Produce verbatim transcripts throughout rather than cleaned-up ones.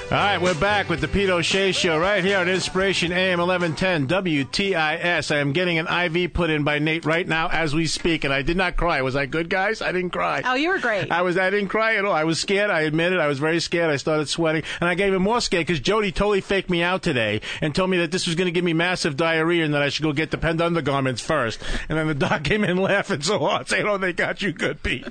All right, we're back with the Pete O'Shea Show right here on Inspiration A M eleven ten W T I S. I am getting an I V put in by Nate right now as we speak, and I did not cry. Was I good, guys? I didn't cry. Oh, you were great. I was. I didn't cry at all. I was scared. I admit it. I was very scared. I started sweating, and I got even more scared because Jody totally faked me out today and told me that this was going to give me massive diarrhea and that I should go get the Pend undergarments first. And then the doc came in laughing so hard, saying, "Oh, they got you good, Pete."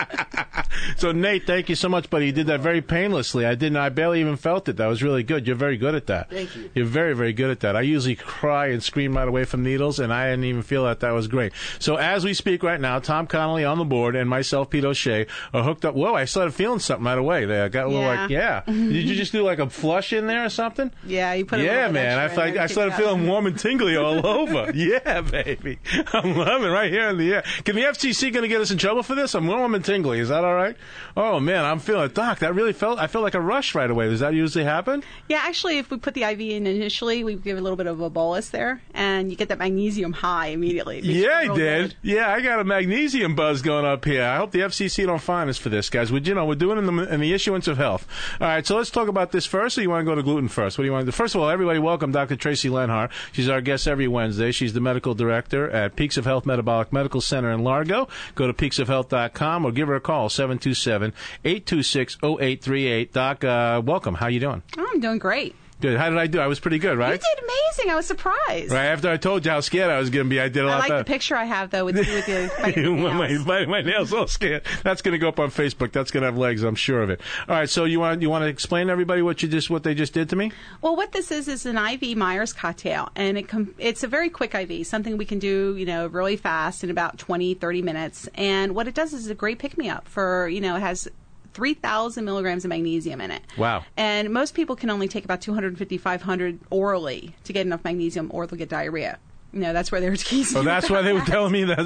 So, Nate, thank you so much, buddy. You did that very painlessly. I didn't. I barely even felt it. That was really good. You're very good at that. Thank you. You're very, very good at that. I usually cry and scream right away from needles, and I didn't even feel that. That was great. So as we speak right now, Tom Connolly on the board and myself, Pete O'Shea, are hooked up. Whoa, I started feeling something right away there. I got a little Yeah. like, yeah. Did you just do like a flush in there or something? Yeah, you put a Yeah, little bit man. I, extra in I, there I to started kick it feeling up. warm and tingly all over. Yeah, baby. I'm loving it right here in the air. Can the F C C going to get us in trouble for this? I'm warm and tingly. Is that all right? Oh, man, I'm feeling it. Doc, that really felt, I felt like a rush right away. Does that usually happen? Yeah, actually, if we put the I V in initially, we give a little bit of a bolus there, and you get that magnesium high immediately. It makes Yeah, you I feel did. good. Yeah, I got a magnesium buzz going up here. I hope the F C C don't fine us for this, guys. We, you know, we're doing it in the, in the issuance of health. All right, so let's talk about this first, or you want to go to gluten first? What do you want to do? First of all, everybody welcome Doctor Tracy Lenhart. She's our guest every Wednesday. She's the medical director at Peaks of Health Metabolic Medical Center in Largo. Go to peaks of health dot com or give her a call, seven two seven, eight two six, zero eight three eight. Doc, uh, welcome. How you doing? Oh, I'm doing great. Good. How did I do? I was pretty good, right? You did amazing. I was surprised. Right after I told you how scared I was going to be, I did a I lot like better. the picture I have, though, with you with your biting your my, nails. my, my nails all scared. That's going to go up on Facebook. That's going to have legs, I'm sure of it. All right, so you want you want to explain to everybody what you just what they just did to me? Well, what this is is an I V Myers cocktail, and it com- it's a very quick I V, something we can do, you know, really fast in about twenty, thirty minutes. And what it does is a great pick-me-up for, you know, it has three thousand milligrams of magnesium in it. Wow. And most people can only take about two hundred fifty, five hundred orally to get enough magnesium, or they'll get diarrhea. You know, that's where they're teasing. Oh, that's why they were telling me that.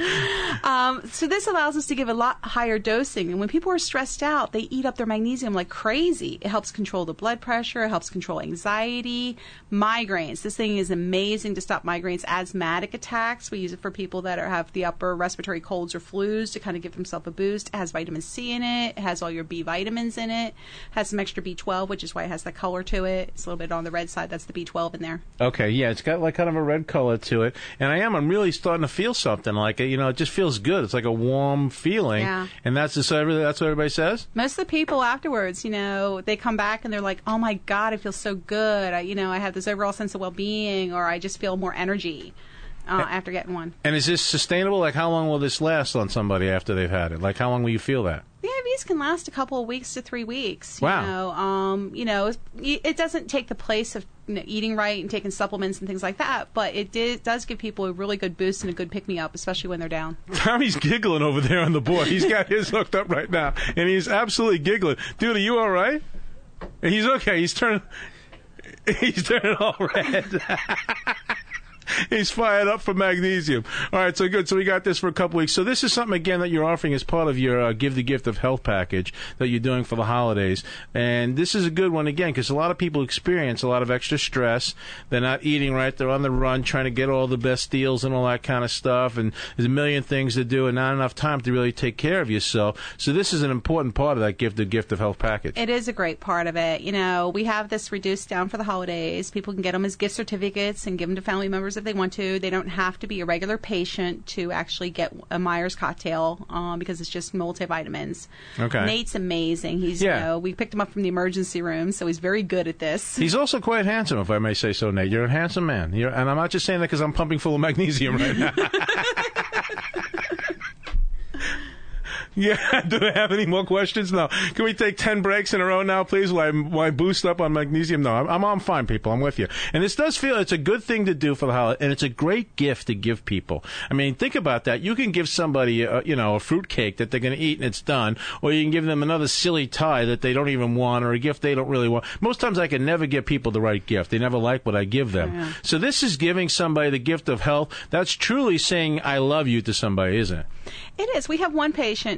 Um, so this allows us to give a lot higher dosing. And when people are stressed out, they eat up their magnesium like crazy. It helps control the blood pressure. It helps control anxiety, migraines. This thing is amazing to stop migraines, asthmatic attacks. We use it for people that are, have the upper respiratory colds or flus to kind of give themselves a boost. It has vitamin C in it. It has all your B vitamins in it. It has some extra B twelve, which is why it has that color to it. It's a little bit on the red side. That's the B twelve in there. Okay, yeah, it's got like kind of a red color to it, and I am. I'm really starting to feel something like it. You know, it just feels good. It's like a warm feeling, Yeah. and that's just every- that's what everybody says. Most of the people afterwards, you know, they come back and they're like, "Oh my God, I feel so good. I, you know, I have this overall sense of well-being, or I just feel more energy uh, after getting one." And is this sustainable? Like, how long will this last on somebody after they've had it? Like, how long will you feel that? The I Vs can last a couple of weeks to three weeks. You Wow. know, um, you know, it doesn't take the place of, you know, eating right and taking supplements and things like that, but it did, does give people a really good boost and a good pick-me-up, especially when they're down. Tommy's giggling over there on the board. He's got his hooked up right now, and he's absolutely giggling. Dude, are you all right? He's okay. He's turning. He's turning all red. He's fired up for magnesium. All right, so good. So we got this for a couple weeks. So this is something, again, that you're offering as part of your uh, Give the Gift of Health package that you're doing for the holidays. And this is a good one, again, because a lot of people experience a lot of extra stress. They're not eating right. They're on the run trying to get all the best deals and all that kind of stuff. And there's a million things to do and not enough time to really take care of yourself. So this is an important part of that Give the Gift of Health package. It is a great part of it. You know, we have this reduced down for the holidays. People can get them as gift certificates and give them to family members if they want to. They don't have to be a regular patient to actually get a Myers cocktail um, because it's just multivitamins. Okay. Nate's amazing. He's, Yeah. you know, we picked him up from the emergency room, so he's very good at this. He's also quite handsome, if I may say so, Nate. You're a handsome man. You're, and I'm not just saying that because I'm pumping full of magnesium right now. Yeah, do they have any more questions? No. Can we take ten breaks in a row now, please, while I, while I boost up on magnesium? No, I'm, I'm, I'm fine, people. I'm with you. And this does feel it's a good thing to do for the holiday, and it's a great gift to give people. I mean, think about that. You can give somebody, a, you know, a fruit cake that they're going to eat and it's done, or you can give them another silly tie that they don't even want, or a gift they don't really want. Most times I can never give people the right gift. They never like what I give them. Yeah. So this is giving somebody the gift of health. That's truly saying I love you to somebody, isn't it? It is. We have one patient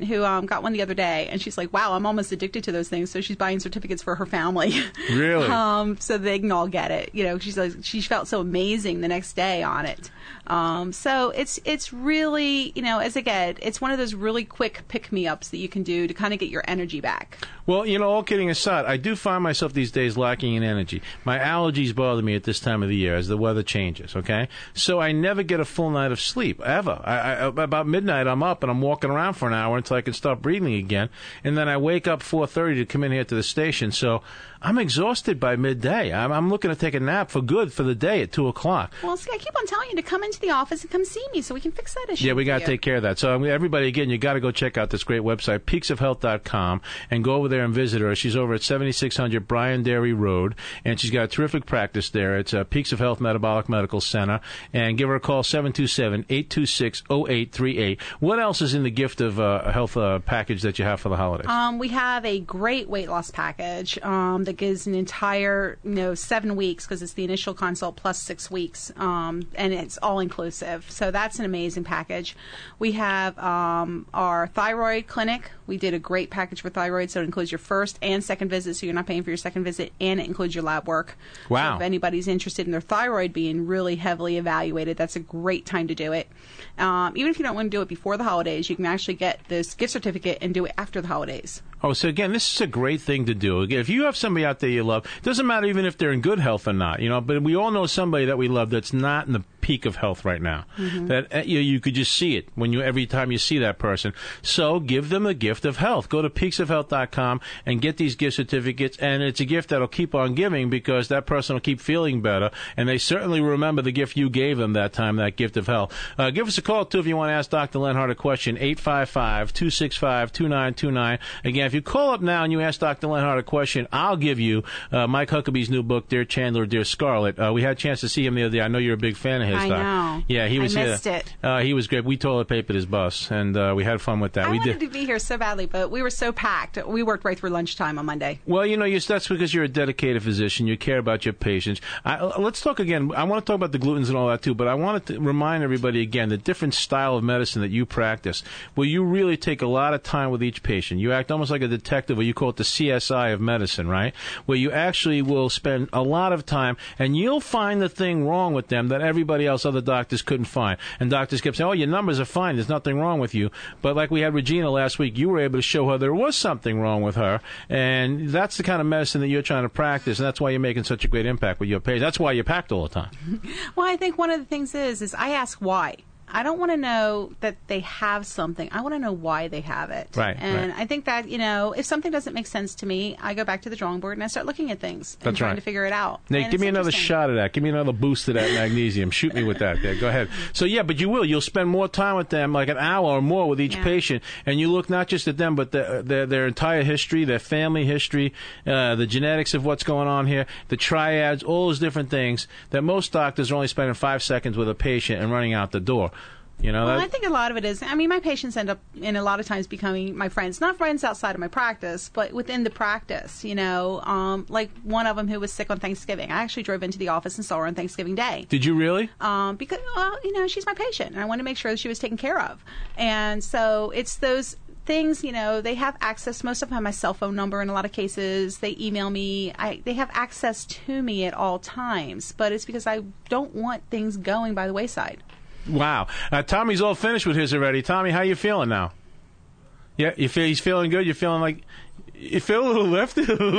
who um, got one the other day, and she's like, wow, I'm almost addicted to those things. So she's buying certificates for her family. Really? um, so they can all get it. You know, she's like, she felt so amazing the next day on it. Um, so it's it's really, you know, as again, it's one of those really quick pick-me-ups that you can do to kind of get your energy back. Well, you know, all kidding aside, I do find myself these days lacking in energy. My allergies bother me at this time of the year as the weather changes, okay? So I never get a full night of sleep, ever. I, I, about midnight, I'm up and I'm walking around for an hour until I can start breathing again, and then I wake up four thirty to come in here to the station. So I'm exhausted by midday. I'm, I'm looking to take a nap for good for the day at two o'clock. Well, see, I keep on telling you to come into the office and come see me so we can fix that issue. Yeah, we got to you. take care of that. So I mean, everybody, again, you got to go check out this great website, peaks of health dot com, and go over there and visit her. She's over at seventy-six hundred Bryan Dairy Road, and she's got a terrific practice there. It's uh, Peaks of Health Metabolic Medical Center, and give her a call, seven two seven, eight two six, zero eight three eight. What else is in the gift of uh, health uh, package that you have for the holidays? Um, we have a great weight loss package um, that gives an entire, you know, seven weeks because it's the initial consult plus six weeks, um, and it's all inclusive. So that's an amazing package. We have um, our thyroid clinic. We did a great package for thyroid, so it includes your first and second visit, so you're not paying for your second visit, and it includes your lab work. Wow. So if anybody's interested in their thyroid being really heavily evaluated, that's a great time to do it. Um, even if you don't want to do it before the holidays, you can actually get this gift certificate and do it after the holidays. Oh, so again, this is a great thing to do. Again, if you have somebody out there you love, it doesn't matter even if they're in good health or not, you know, but we all know somebody that we love that's not in the peak of health right now. Mm-hmm. That uh, you, you could just see it when you every time you see that person. So give them the gift of health. Go to peaks of health dot com and get these gift certificates, and it's a gift that'll keep on giving because that person will keep feeling better, and they certainly remember the gift you gave them that time, that gift of health. Uh, give us a call, too, if you want to ask Doctor Lenhart a question, eight five five, two six five, two nine two nine. Again, if you call up now and you ask Doctor Lenhart a question, I'll give you uh, Mike Huckabee's new book, Dear Chandler, Dear Scarlett. Uh, we had a chance to see him the other day. I know you're a big fan of his. I Doc. know. Yeah, he was I here. missed it. Uh, he was great. We toilet papered his bus, and uh, we had fun with that. I we wanted did. to be here so badly, but we were so packed. We worked right through lunchtime on Monday. Well, you know, you, that's because you're a dedicated physician. You care about your patients. I, let's talk again. I want to talk about the glutens and all that, too, but I wanted to remind everybody again the different style of medicine that you practice, where you really take a lot of time with each patient. You act almost like a detective, or you call it the C S I of medicine, right? Where you actually will spend a lot of time, and you'll find the thing wrong with them that everybody else, other doctors, couldn't find. And doctors kept saying, oh, your numbers are fine. There's nothing wrong with you. But like we had Regina last week, you were able to show her there was something wrong with her. And that's the kind of medicine that you're trying to practice, and that's why you're making such a great impact with your patients. That's why you're packed all the time. Well, I think one of the things is, is I ask why. I don't want to know that they have something. I want to know why they have it. Right. And right. I think that, you know, if something doesn't make sense to me, I go back to the drawing board and I start looking at things and That's trying right. to figure it out. Nate, And give it's me another interesting. shot of that. Give me another boost of that magnesium. Shoot me with that there. Go ahead. So, yeah, but you will. You'll spend more time with them, like an hour or more with each Yeah. patient, and you look not just at them, but the, their, their entire history, their family history, uh, the genetics of what's going on here, the triads, all those different things that most doctors are only spending five seconds with a patient and running out the door. You know, Well, that, I think a lot of it is, I mean, my patients end up, in a lot of times, becoming my friends. Not friends outside of my practice, but within the practice, you know. Um, like one of them who was sick on Thanksgiving. I actually drove into the office and saw her on Thanksgiving Day. Did you really? Um, because, well, you know, she's my patient, and I want to make sure that she was taken care of. And so it's those things, you know, they have access. Most of them have my cell phone number in a lot of cases. They email me. I, they have access to me at all times, but it's because I don't want things going by the wayside. Wow. Uh, Tommy's all finished with his already. Tommy, how you feeling now? Yeah, you feel he's feeling good? You're feeling like... You feel a little lift? He feels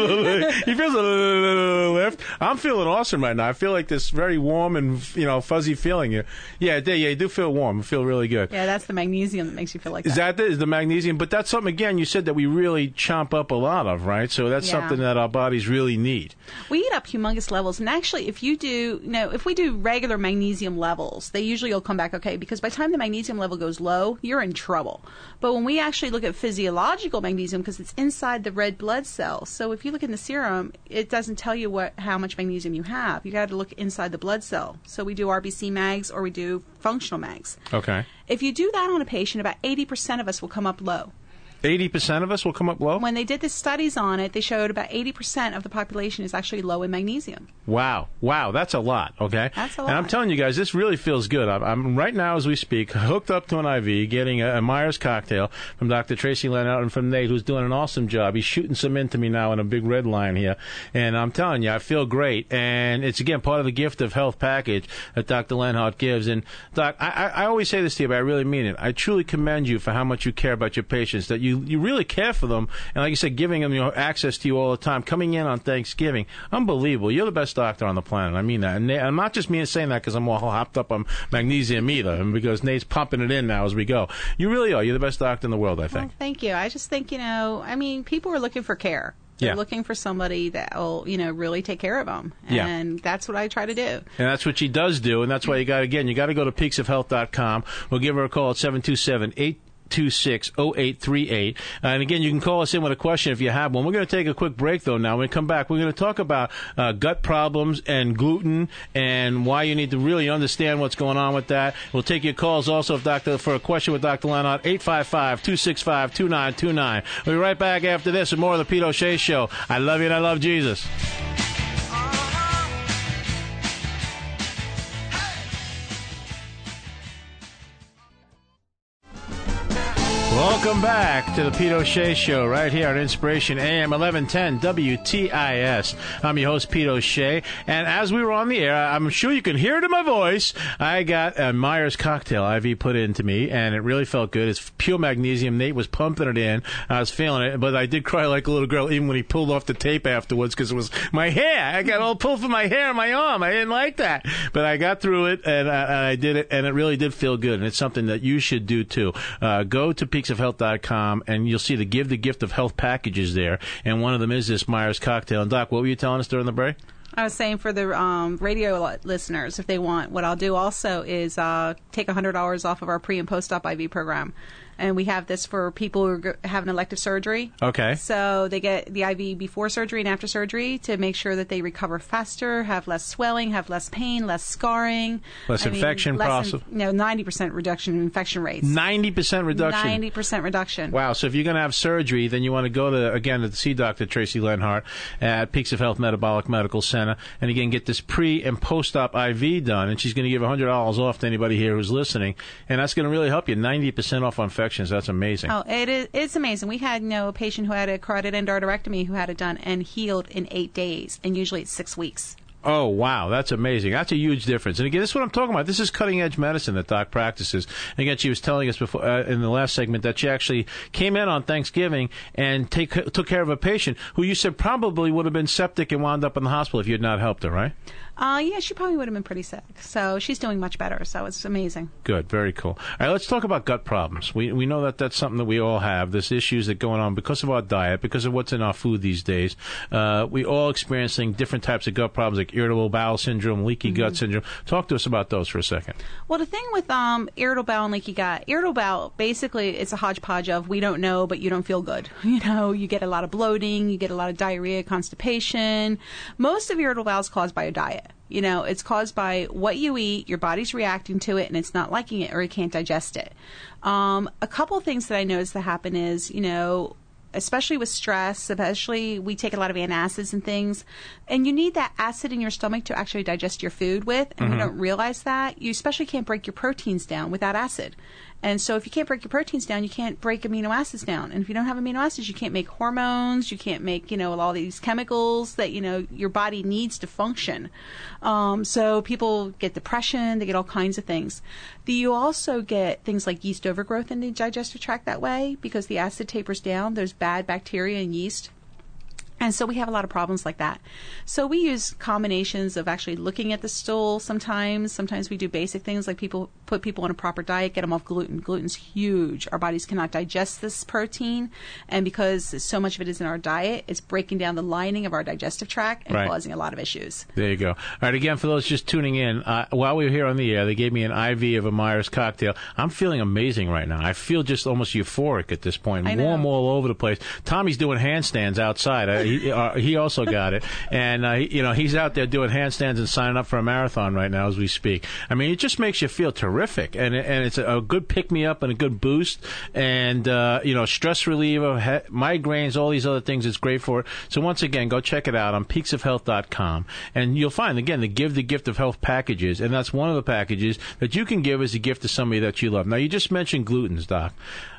a little lift. I'm feeling awesome right now. I feel like this very warm and, you know, fuzzy feeling. Yeah, yeah, yeah, you do feel warm. I feel really good. Yeah, that's the magnesium that makes you feel like Is that. that the, is the magnesium? But that's something, again, you said that we really chomp up a lot of, right? So that's Yeah. something that our bodies really need. We eat up humongous levels, and actually, if you do, you know, if we do regular magnesium levels, they usually will come back okay, because by the time the magnesium level goes low, you're in trouble. But when we actually look at physiological magnesium, because it's inside the red blood cell, so if you look in the serum, it doesn't tell you what how much magnesium you have. You got to look inside the blood cell. So we do R B C mags or we do functional mags. Okay. If you do that on a patient, about eighty percent of us will come up low. eighty percent of us will come up low? When they did the studies on it, they showed about eighty percent of the population is actually low in magnesium. Wow. Wow, that's a lot, okay? That's a lot. And I'm telling you guys, this really feels good. I'm, I'm right now as we speak, hooked up to an I V, getting a, a Myers cocktail from Doctor Tracy Leonhardt and from Nate, who's doing an awesome job. He's shooting some into me now in a big red line here. And I'm telling you, I feel great. And it's, again, part of the gift of health package that Doctor Leonhardt gives. And, Doc, I, I, I always say this to you, but I really mean it. I truly commend you for how much you care about your patients, that you, you really care for them. And like you said, giving them, you know, access to you all the time, coming in on Thanksgiving. Unbelievable. You're the best doctor on the planet. I mean that. And Nate, I'm not just me saying that because I'm all hopped up on magnesium either, and because Nate's pumping it in now as we go. You really are. You're the best doctor in the world, I think. Well, thank you. I just think, you know, I mean, people are looking for care. They're yeah. looking for somebody that will, you know, really take care of them. And yeah. that's what I try to do. And that's what she does do. And that's why you got, again, you got to go to peaks of health dot com. We'll give her a call at seven two seven, eight two six, oh eight three eight. Uh, and again, you can call us in with a question if you have one. We're going to take a quick break, though, now. When we come back, we're going to talk about uh, gut problems and gluten and why you need to really understand what's going on with that. We'll take your calls also if Doctor for a question with Doctor Leonhardt, eight five five, two six five, two nine two nine. We'll be right back after this with more of the Pete O'Shea Show. I love you and I love Jesus. Welcome back to the Pete O'Shea Show right here on Inspiration A M eleven ten W T I S. I'm your host, Pete O'Shea, and as we were on the air, I'm sure you can hear it in my voice, I got a Myers cocktail I V put into me, and it really felt good. It's pure magnesium. Nate was pumping it in. I was feeling it, but I did cry like a little girl even when he pulled off the tape afterwards because it was my hair. I got all pulled from my hair and my arm. I didn't like that. But I got through it, and I, and I did it, and it really did feel good, and it's something that you should do, too. Uh, go to peaks of health dot com, and you'll see the Give the Gift of Health packages there, and one of them is this Myers cocktail. And, Doc, what were you telling us during the break? I was saying for the um, radio listeners, if they want, what I'll do also is uh, take one hundred dollars off of our pre- and post-op I V program. And we have this for people who have an elective surgery. Okay. So they get the I V before surgery and after surgery to make sure that they recover faster, have less swelling, have less pain, less scarring. Less I infection process. You know, ninety percent reduction in infection rates. ninety percent reduction? ninety percent reduction. Wow. So if you're going to have surgery, then you want to go to, again, to see Doctor Tracy Leonhardt at Peaks of Health Metabolic Medical Center. And, again, get this pre- and post-op I V done. And she's going to give one hundred dollars off to anybody here who's listening. And that's going to really help you. ninety percent off on infection. That's amazing. Oh, it is. It's amazing. We had, you know, a patient who had a carotid endarterectomy who had it done and healed in eight days, and usually it's six weeks. Oh, wow. That's amazing. That's a huge difference. And again, this is what I'm talking about. This is cutting-edge medicine that Doc practices. And again, she was telling us before uh, in the last segment that she actually came in on Thanksgiving and take, took care of a patient who you said probably would have been septic and wound up in the hospital if you had not helped her, right? Uh, yeah, she probably would have been pretty sick. So she's doing much better. So it's amazing. Good. Very cool. All right, let's talk about gut problems. We we know that that's something that we all have. There's issues that are going on because of our diet, because of what's in our food these days. Uh, we all experiencing different types of gut problems like irritable bowel syndrome, leaky mm-hmm. gut syndrome. Talk to us about those for a second. Well, the thing with um, irritable bowel and leaky gut, irritable bowel, basically it's a hodgepodge of we don't know, but you don't feel good. You know, you get a lot of bloating, you get a lot of diarrhea, constipation. Most of irritable bowel is caused by a diet. You know, it's caused by what you eat, your body's reacting to it, and it's not liking it or it can't digest it. Um, a couple of things that I noticed that happen is, you know, especially with stress, especially we take a lot of antacids and things, and you need that acid in your stomach to actually digest your food with, and mm-hmm. you don't realize that. You especially can't break your proteins down without acid. And so if you can't break your proteins down, you can't break amino acids down. And if you don't have amino acids, you can't make hormones, you can't make, you know, all these chemicals that, you know, your body needs to function. Um, so people get depression, they get all kinds of things. The, you also get things like yeast overgrowth in the digestive tract that way because the acid tapers down. There's bad bacteria and yeast. And so we have a lot of problems like that. So we use combinations of actually looking at the stool sometimes. Sometimes we do basic things like people put people on a proper diet, get them off gluten. Gluten's huge. Our bodies cannot digest this protein. And because so much of it is in our diet, it's breaking down the lining of our digestive tract and right. causing a lot of issues. There you go. All right, again, for those just tuning in, uh, while we were here on the air, they gave me an I V of a Myers cocktail. I'm feeling amazing right now. I feel just almost euphoric at this point. I know. Warm all over the place. Tommy's doing handstands outside. I, he uh, he also got it, and uh, he, you know he's out there doing handstands and signing up for a marathon right now as we speak. I mean, it just makes you feel terrific, and and it's a, a good pick me up and a good boost, and uh, you know stress reliever, he- migraines, all these other things. It's great for it. So once again, go check it out on peaks of health dot com, and you'll find again the Give the Gift of Health packages, and that's one of the packages that you can give as a gift to somebody that you love. Now, you just mentioned glutens, Doc.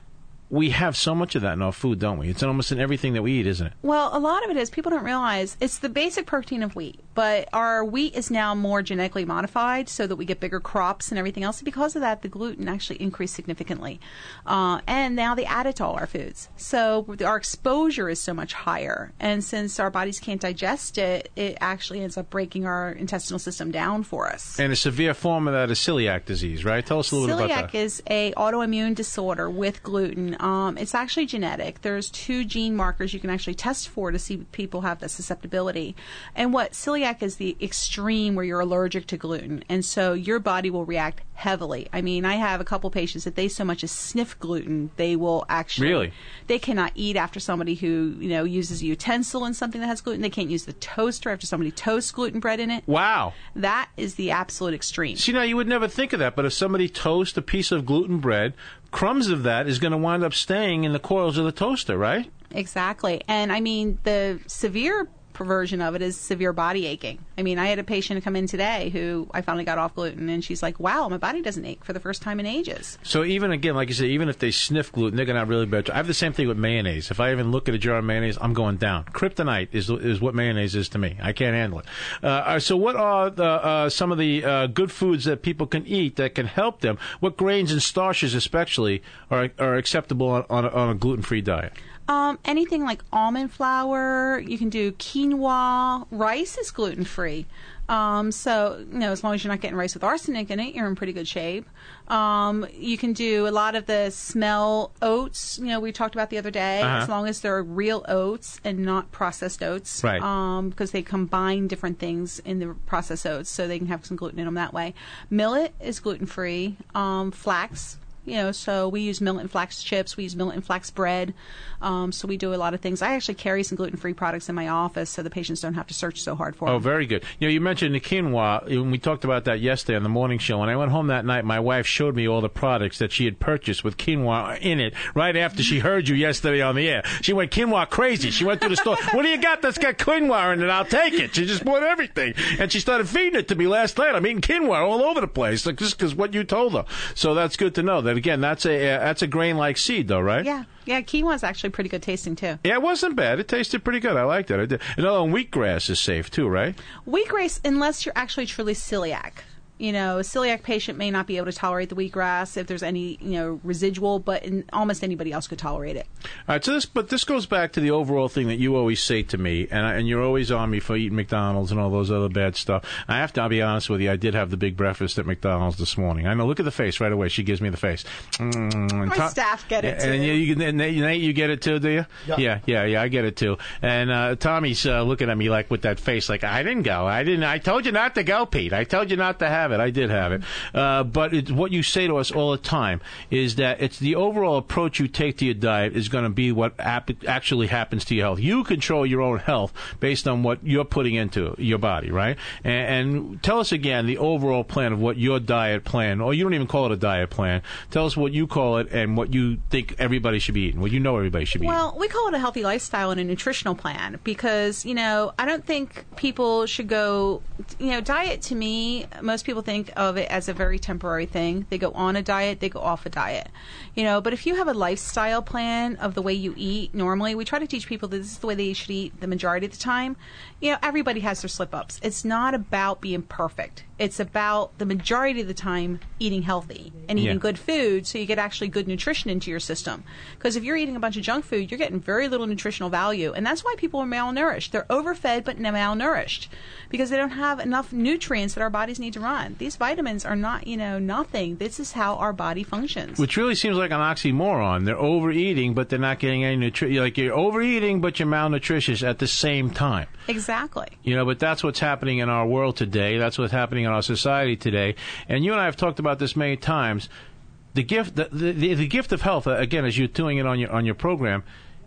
We have so much of that in our food, don't we? It's almost in everything that we eat, isn't it? Well, a lot of it is people don't realize it's the basic protein of wheat, but our wheat is now more genetically modified so that we get bigger crops and everything else. Because of that, the gluten actually increased significantly. Uh, and now they add it to all our foods. So our exposure is so much higher. And since our bodies can't digest it, it actually ends up breaking our intestinal system down for us. And a severe form of that is celiac disease, right? Tell us a little celiac bit about that. Celiac is a autoimmune disorder with gluten. Um, it's actually genetic. There's two gene markers you can actually test for to see if people have the susceptibility. And what celiac is the extreme where you're allergic to gluten. And so your body will react heavily. I mean, I have a couple patients that they so much as sniff gluten, they will actually... Really? They cannot eat after somebody who, you know, uses a utensil in something that has gluten. They can't use the toaster after somebody toasts gluten bread in it. Wow. That is the absolute extreme. See, now you would never think of that, but if somebody toasts a piece of gluten bread, crumbs of that is going to wind up staying in the coils of the toaster, right? Exactly. And I mean, the severe version of it is severe body aching. I mean, I had a patient come in today who I finally got off gluten, and she's like, wow, my body doesn't ache for the first time in ages. So even, again, like you said, even if they sniff gluten, they're going to really bad. I have the same thing with mayonnaise. If I even look at a jar of mayonnaise, I'm going down. Kryptonite is is what mayonnaise is to me. I can't handle it. Uh, so what are the, uh, some of the uh, good foods that people can eat that can help them? What grains and starches especially are, are acceptable on, on, a, on a gluten-free diet? Um, anything like almond flour, you can do quinoa. Rice is gluten-free. Um, so, you know, as long as you're not getting rice with arsenic in it, you're in pretty good shape. Um, you can do a lot of the smell oats, you know, we talked about the other day, uh-huh. as long as they're real oats and not processed oats. Right. Um, because they combine different things in the processed oats, so they can have some gluten in them that way. Millet is gluten-free. Um, flax. You know, so we use millet and flax chips. We use millet and flax bread. Um, so we do a lot of things. I actually carry some gluten-free products in my office so the patients don't have to search so hard for them. Oh, very good. You know, you mentioned the quinoa. When we talked about that yesterday on the morning show, when I went home that night, my wife showed me all the products that she had purchased with quinoa in it right after she heard you yesterday on the air. She went quinoa crazy. She went to the store. What do you got that's got quinoa in it? I'll take it. She just bought everything. And she started feeding it to me last night. I'm eating quinoa all over the place, like, just because what you told her. So that's good to know. That, again, that's a, uh, that's a grain-like seed, though, right? Yeah. Yeah, quinoa is actually pretty good tasting, too. Yeah, it wasn't bad. It tasted pretty good. I liked it. I did. And oh, and wheatgrass is safe, too, right? Wheatgrass, unless you're actually truly celiac. You know, a celiac patient may not be able to tolerate the wheatgrass if there's any, you know, residual, but in, almost anybody else could tolerate it. All right, so this, but this goes back to the overall thing that you always say to me, and I, and you're always on me for eating McDonald's and all those other bad stuff. I have to, I'll be honest with you, I did have the big breakfast at McDonald's this morning. I know, look at the face right away. She gives me the face. Mm, My to- staff get it, too. And you, you, Nate, you get it, too, do you? Yeah, yeah, yeah, yeah I get it, too. And uh, Tommy's uh, looking at me like with that face, like, I didn't go. I didn't. I told you not to go, Pete. I told you not to have it. I did have it. Uh, but it's what you say to us all the time is that it's the overall approach you take to your diet is going to be what ap- actually happens to your health. You control your own health based on what you're putting into your body, right? And, and tell us again the overall plan of what your diet plan, or you don't even call it a diet plan. Tell us what you call it and what you think everybody should be eating, what you know everybody should be well, eating. Well, we call it a healthy lifestyle and a nutritional plan because, you know, I don't think people should go, you know, diet to me, most people think of it as as a very temporary thing. They go on a diet, they go off a diet. You know, but if you have a lifestyle plan of the way you eat normally, we try to teach people that this is the way they should eat the majority of the time. You know, everybody has their slip-ups. It's not about being perfect. It's about the majority of the time eating healthy and eating yeah. good food so you get actually good nutrition into your system. Because if you're eating a bunch of junk food, you're getting very little nutritional value. And that's why people are malnourished. They're overfed but malnourished because they don't have enough nutrients that our bodies need to run. These vitamins are not, you know, nothing. This is how our body functions. Which really seems like an oxymoron. They're overeating, but they're not getting any nutrition. Like you're overeating, but you're malnutritious at the same time. Exactly. You know, but that's what's happening in our world today. That's what's happening in our society today. And you and I have talked about this many times. The gift, the, the, the gift of health, again, as you're doing it on your on your program,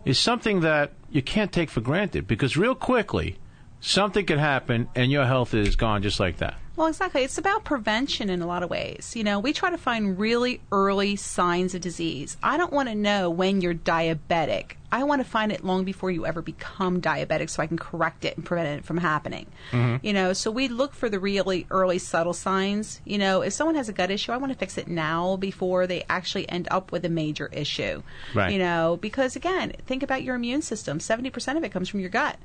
is something that you can't take for granted, because real quickly something could happen and your health is gone just like that. Well, exactly. It's about prevention in a lot of ways. You know, we try to find really early signs of disease. I don't want to know when you're diabetic. I want to find it long before you ever become diabetic so I can correct it and prevent it from happening. Mm-hmm. You know, so we look for the really early subtle signs. You know, if someone has a gut issue, I want to fix it now before they actually end up with a major issue. Right. You know, because again, think about your immune system. seventy percent of it comes from your gut.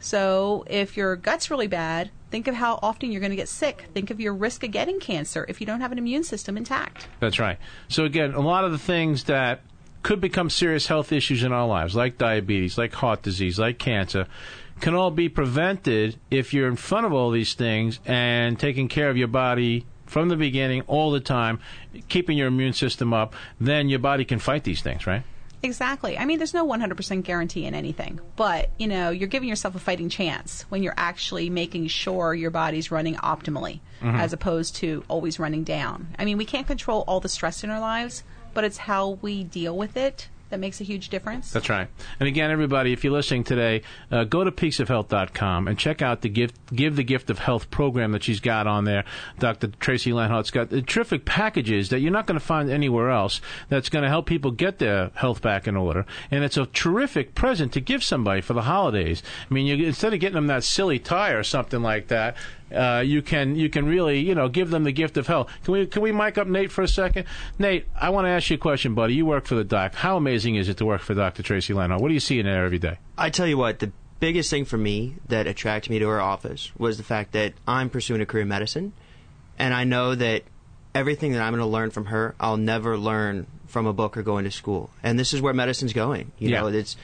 So if your gut's really bad, think of how often you're going to get sick. Think of your risk of getting cancer if you don't have an immune system intact. That's right. So again, a lot of the things that could become serious health issues in our lives, like diabetes, like heart disease, like cancer, can all be prevented if you're in front of all these things and taking care of your body from the beginning all the time, keeping your immune system up. Then your body can fight these things, right? Exactly. I mean, there's no one hundred percent guarantee in anything, but, you know, you're giving yourself a fighting chance when you're actually making sure your body's running optimally, mm-hmm. as opposed to always running down. I mean, we can't control all the stress in our lives, but it's how we deal with it that makes a huge difference. That's right. And again, everybody, if you're listening today, uh, go to peaks of health dot com and check out the gift, Give the Gift of Health program that she's got on there. Doctor Tracy Lenhart's got terrific packages that you're not going to find anywhere else that's going to help people get their health back in order. And it's a terrific present to give somebody for the holidays. I mean, you, instead of getting them that silly tie or something like that, Uh, you can you can really, you know, give them the gift of health. Can we can we mic up Nate for a second? Nate, I want to ask you a question, buddy. You work for the doc. How amazing is it to work for Doctor Tracy Lenhart? What do you see in there every day? I tell you what, the biggest thing for me that attracted me to her office was the fact that I'm pursuing a career in medicine, and I know that everything that I'm going to learn from her, I'll never learn from a book or going to school. And this is where medicine's going. You yeah. know, it's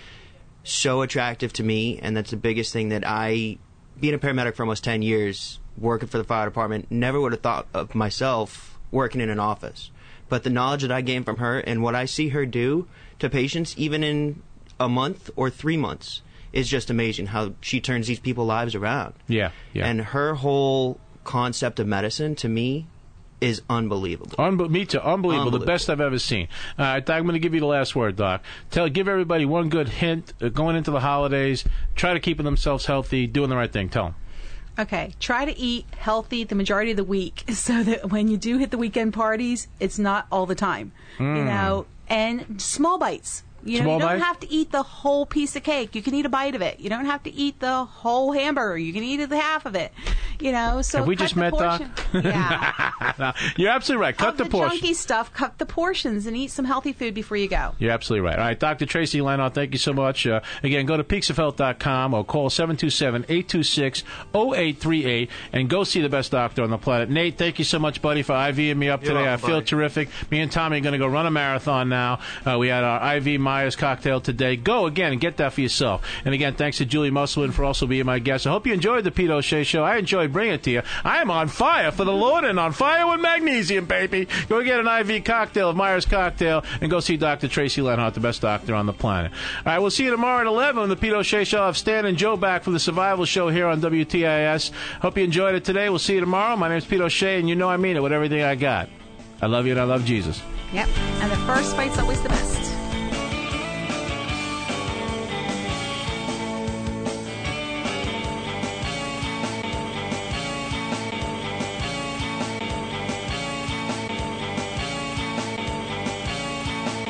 so attractive to me, and that's the biggest thing that I, being a paramedic for almost ten years, working for the fire department, never would have thought of myself working in an office. But the knowledge that I gained from her and what I see her do to patients, even in a month or three months, is just amazing how she turns these people's lives around. Yeah, yeah. And her whole concept of medicine, to me, is unbelievable. Unbe- me too. Unbelievable. Unbelievable. The best I've ever seen. All right, I'm going to give you the last word, Doc. Tell, give everybody one good hint uh, going into the holidays. Try to keep themselves healthy, doing the right thing. Tell them. Okay, try to eat healthy the majority of the week so that when you do hit the weekend parties, it's not all the time. Mm. You know, and small bites. You know, Small you don't bite? have to eat the whole piece of cake. You can eat a bite of it. You don't have to eat the whole hamburger. You can eat the half of it. You know, so have we cut just the met, portion. Doc? Yeah. No, you're absolutely right. Cut of the, the portion. junky stuff. Cut the portions and eat some healthy food before you go. You're absolutely right. All right, Doctor Tracy Lenhart, thank you so much. Uh, again, go to peaks of health dot com or call seven two seven, eight two six, zero eight three eight and go see the best doctor on the planet. Nate, thank you so much, buddy, for IVing me up You're today. welcome, I feel buddy. terrific. Me and Tommy are going to go run a marathon now. Uh, we had our I V Myers cocktail today. Go again and get that for yourself. And again, thanks to Julie Musselman for also being my guest. I hope you enjoyed the Pete O'Shea Show. I enjoyed bringing it to you. I am on fire for the Lord and on fire with magnesium, baby. Go get an I V cocktail of Myers Cocktail and go see Doctor Tracy Lenhart, the best doctor on the planet. All right, we'll see you tomorrow at eleven on the Pete O'Shea Show. I'll have Stan and Joe back for the Survival Show here on W T I S. Hope you enjoyed it today. We'll see you tomorrow. My name's Pete O'Shea, and you know I mean it with everything I got. I love you and I love Jesus. Yep. And the first fight's always the best.